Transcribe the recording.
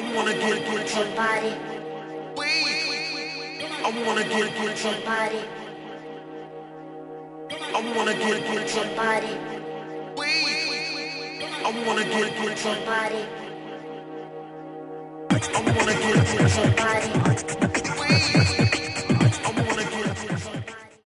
wanna get with your body. I wanna get with your body. I wanna get with your body. I wanna get with your body. I wanna get with your body.